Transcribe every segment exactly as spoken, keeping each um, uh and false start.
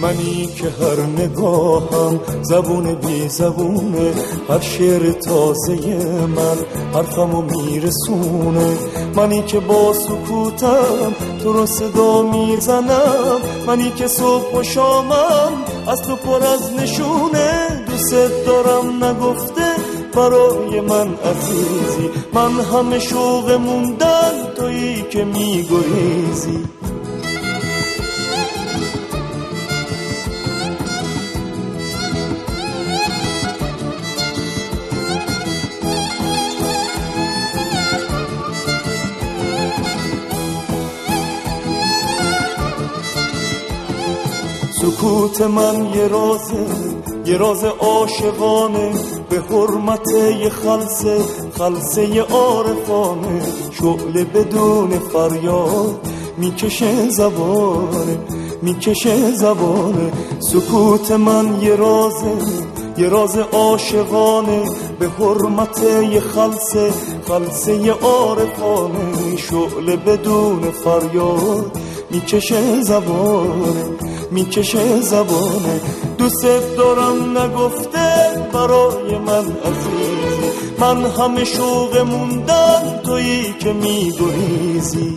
منی که هر نگاهم زبون بی زبونه، هر شعر تازه من حرفمو میرسونه. منی که با سکوتم تو رو صدا میزنم، منی که صبح و شامم از تو پر از نشونه. دوست دارم نگفته برای من عزیزی، من همه شوق موندن تویی که میگریزی. سکوت من یه رازه، یه راز عاشقانه، به حرمت یه خلصه، خلصه یه عارفانه. شعله بدون فریاد میکشه زبانه، میکشه زبانه. سکوت من یه رازه، یه راز عاشقانه، به حرمت یه خلصه، خلصه یه عارفانه. شعله بدون فریاد میکشه زبانه، میکشه زبانه. دوست دارم نگفته برای من عزیزی، من همه شوق موندن تویی که میگریزی.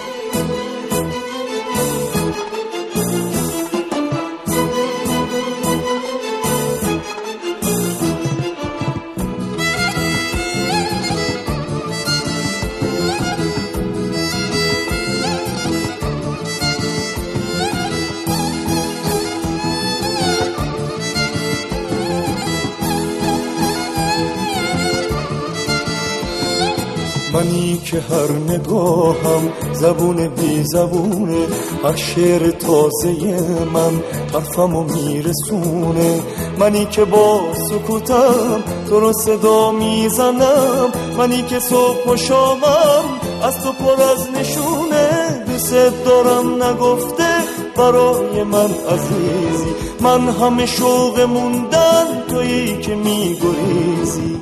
منی که هر نگاهم زبون بی زبونه، هر شعر تازه من حرفمو میرسونه. منی که با سکوتم تو رو صدا میزنم، منی که صبح و شامم از تو پر از نشونه. دوست دارم نگفته برای من عزیزی، من همه شوق موندن تویی که میگریزی.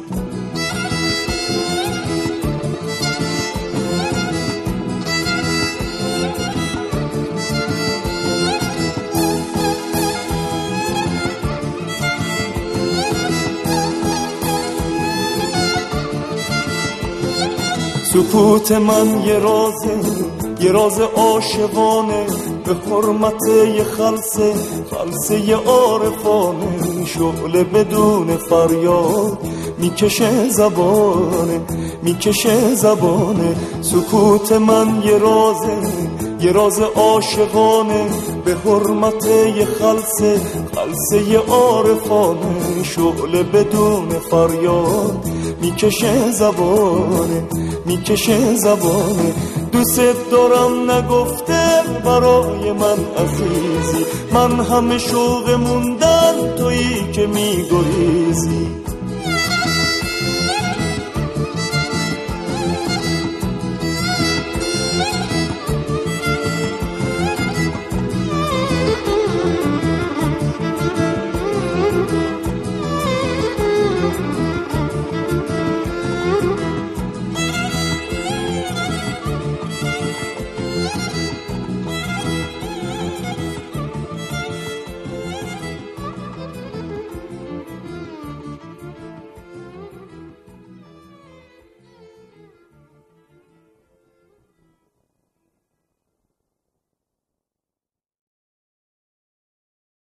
سکوت من یه رازه، یه راز عاشقانه، به حرمت یه خلصه، خلصه یه عارفانه. شعله بدون فریاد میکشه زبانه، میکشه زبانه. سکوت من یه رازه، یه راز عاشقانه، به حرمت یه خلصه، خلصه یه عارفانه. شعله بدون فریاد میکشه زبانه، میکشه زبانه. دوست دارم نگفته برای من عزیزی، من همه شوق موندن تویی که میگریزی.